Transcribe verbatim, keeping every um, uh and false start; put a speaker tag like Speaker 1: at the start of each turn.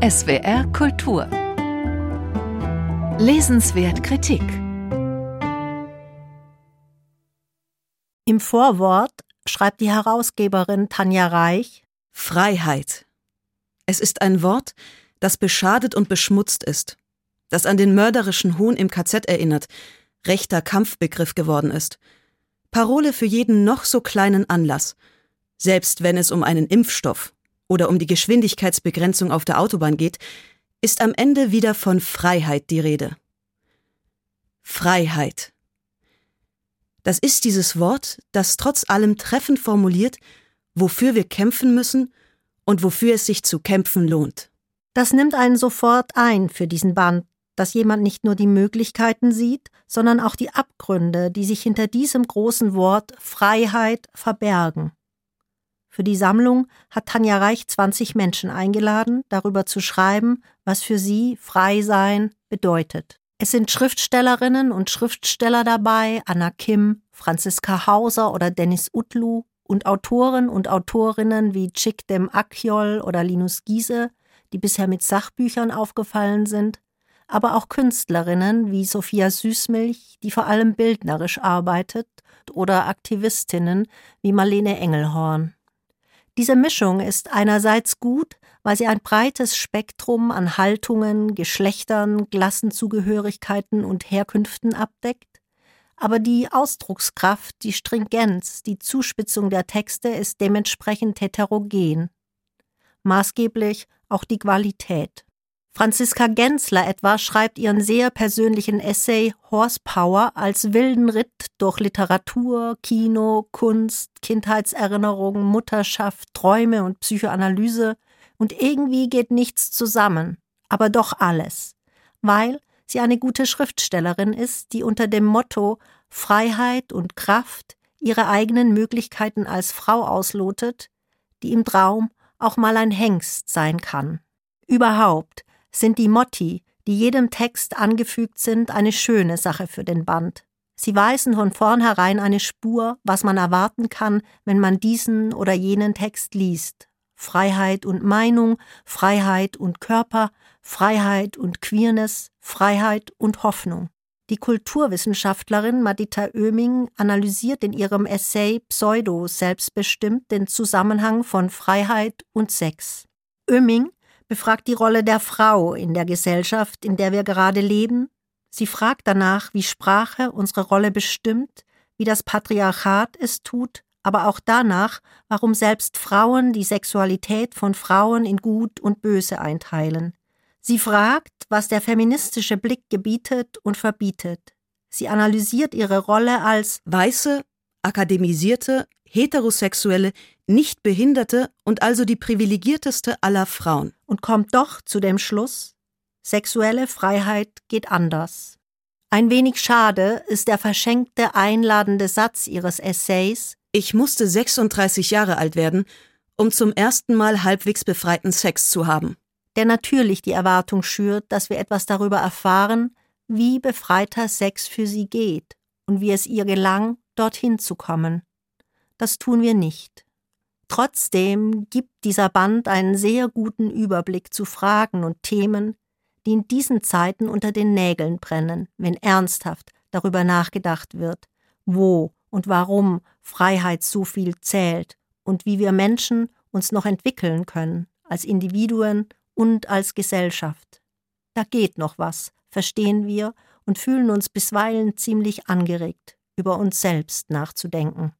Speaker 1: S W R Kultur. Lesenswert Kritik.
Speaker 2: Im Vorwort schreibt die Herausgeberin Tanja Reich:
Speaker 3: Freiheit. Es ist ein Wort, das beschadet und beschmutzt ist, das an den mörderischen Hohn im K Z erinnert, rechter Kampfbegriff geworden ist. Parole für jeden noch so kleinen Anlass, selbst wenn es um einen Impfstoff oder um die Geschwindigkeitsbegrenzung auf der Autobahn geht, ist am Ende wieder von Freiheit die Rede. Freiheit. Das ist dieses Wort, das trotz allem treffend formuliert, wofür wir kämpfen müssen und wofür es sich zu kämpfen lohnt.
Speaker 2: Das nimmt einen sofort ein für diesen Band, dass jemand nicht nur die Möglichkeiten sieht, sondern auch die Abgründe, die sich hinter diesem großen Wort Freiheit verbergen. Für die Sammlung hat Tanja Reich zwanzig Menschen eingeladen, darüber zu schreiben, was für sie frei sein bedeutet. Es sind Schriftstellerinnen und Schriftsteller dabei, Anna Kim, Franziska Hauser oder Dennis Utlu, und Autoren und Autorinnen wie Chikdem Akyol oder Linus Giese, die bisher mit Sachbüchern aufgefallen sind, aber auch Künstlerinnen wie Sophia Süßmilch, die vor allem bildnerisch arbeitet, oder Aktivistinnen wie Marlene Engelhorn. Diese Mischung ist einerseits gut, weil sie ein breites Spektrum an Haltungen, Geschlechtern, Klassenzugehörigkeiten und Herkünften abdeckt, aber die Ausdruckskraft, die Stringenz, die Zuspitzung der Texte ist dementsprechend heterogen. Maßgeblich auch die Qualität. Franziska Genzler etwa schreibt ihren sehr persönlichen Essay Horsepower als wilden Ritt durch Literatur, Kino, Kunst, Kindheitserinnerungen, Mutterschaft, Träume und Psychoanalyse, und irgendwie geht nichts zusammen, aber doch alles, weil sie eine gute Schriftstellerin ist, die unter dem Motto Freiheit und Kraft ihre eigenen Möglichkeiten als Frau auslotet, die im Traum auch mal ein Hengst sein kann. Überhaupt sind die Motti, die jedem Text angefügt sind, eine schöne Sache für den Band. Sie weisen von vornherein eine Spur, was man erwarten kann, wenn man diesen oder jenen Text liest. Freiheit und Meinung, Freiheit und Körper, Freiheit und Queerness, Freiheit und Hoffnung. Die Kulturwissenschaftlerin Madita Oeming analysiert in ihrem Essay Pseudo-Selbstbestimmt den Zusammenhang von Freiheit und Sex. Oeming befragt die Rolle der Frau in der Gesellschaft, in der wir gerade leben. Sie fragt danach, wie Sprache unsere Rolle bestimmt, wie das Patriarchat es tut, aber auch danach, warum selbst Frauen die Sexualität von Frauen in Gut und Böse einteilen. Sie fragt, was der feministische Blick gebietet und verbietet. Sie analysiert ihre Rolle als
Speaker 3: weiße, akademisierte, heterosexuelle, nicht behinderte und also die privilegierteste aller Frauen.
Speaker 2: Und kommt doch zu dem Schluss, sexuelle Freiheit geht anders. Ein wenig schade ist der verschenkte, einladende Satz ihres Essays:
Speaker 3: Ich musste sechsunddreißig Jahre alt werden, um zum ersten Mal halbwegs befreiten Sex zu haben.
Speaker 2: Der natürlich die Erwartung schürt, dass wir etwas darüber erfahren, wie befreiter Sex für sie geht und wie es ihr gelang, dorthin zu kommen. Das tun wir nicht. Trotzdem gibt dieser Band einen sehr guten Überblick zu Fragen und Themen, die in diesen Zeiten unter den Nägeln brennen, wenn ernsthaft darüber nachgedacht wird, wo und warum Freiheit so viel zählt und wie wir Menschen uns noch entwickeln können, als Individuen und als Gesellschaft. Da geht noch was, verstehen wir, und fühlen uns bisweilen ziemlich angeregt, über uns selbst nachzudenken.